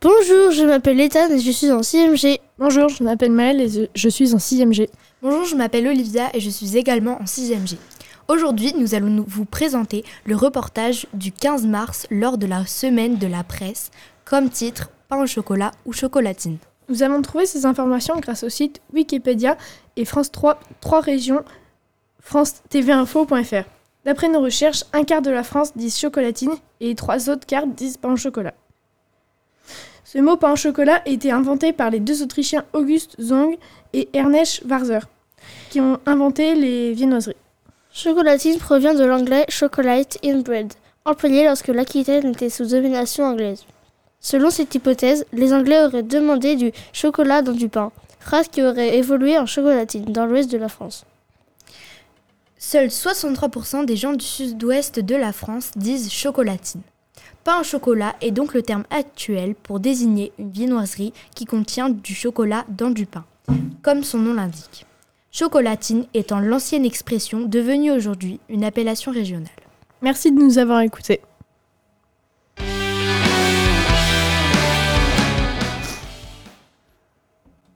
Bonjour, je m'appelle Ethan et je suis en 6e G. Bonjour, je m'appelle Maëlle et je suis en 6e G. Bonjour, je m'appelle Olivia et je suis également en 6e G. Aujourd'hui, nous allons vous présenter le reportage du 15 mars lors de la semaine de la presse, comme titre « Pain au chocolat ou chocolatine ». Nous avons trouvé ces informations grâce au site Wikipédia et France 3 régions, france-tv-info.fr. D'après nos recherches, un quart de la France dit chocolatine et 3 autres quarts disent pain au chocolat. Ce mot pain au chocolat a été inventé par les 2 Autrichiens August Zong et Ernest Schwarzer, qui ont inventé les viennoiseries. Chocolatine provient de l'anglais chocolate in bread, employé lorsque l'Aquitaine était sous domination anglaise. Selon cette hypothèse, les Anglais auraient demandé du chocolat dans du pain, phrase qui aurait évolué en chocolatine dans l'ouest de la France. Seuls 63% des gens du sud-ouest de la France disent chocolatine. Pain au chocolat est donc le terme actuel pour désigner une viennoiserie qui contient du chocolat dans du pain, comme son nom l'indique. Chocolatine étant l'ancienne expression devenue aujourd'hui une appellation régionale. Merci de nous avoir écoutés.